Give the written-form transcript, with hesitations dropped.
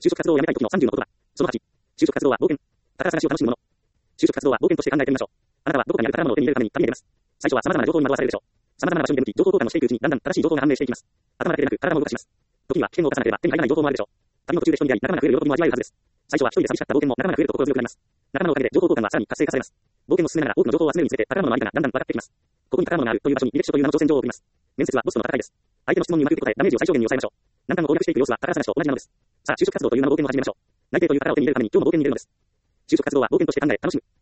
就職活動をやめたい時の30の言葉。その8。就職活動は冒険。宝探しを楽しむもの。就職活動は冒険として考えてみましょう。あなたはどこかにある宝物を手に入れるために旅に出ます。最初は様々な情報に惑わされるでしょう。様々な場所に出向き、情報交換をしていくうちにだんだん正しい情報が判明していきます。頭だけでなく体も動かします。時には危険を冒さなければ手に入らない情報もあるでしょう。旅の途中で人に出会い、仲間が増える喜びも味わえるはずです。最初は一人で寂しかった冒険も仲間が増えると心強くなります。仲間のおかげで情報交換はさらに活性化されます。冒険を進めながら多くの情報を集めるにつれて宝物の在りかがだんだん分かってきます。ここに宝物があるという場所に履歴書という名の挑戦状を送ります。面接はボスとの戦いです。相手の質問にうまく答え、ダメージを最小限に抑えましょう。難関を攻略していく様子は宝探しと同じなのです。さあ、就職活動という名の冒険を始めましょう。内定という宝を手に入れるために今日も冒険に出るのです。就職活動は冒険として考え、楽しむ。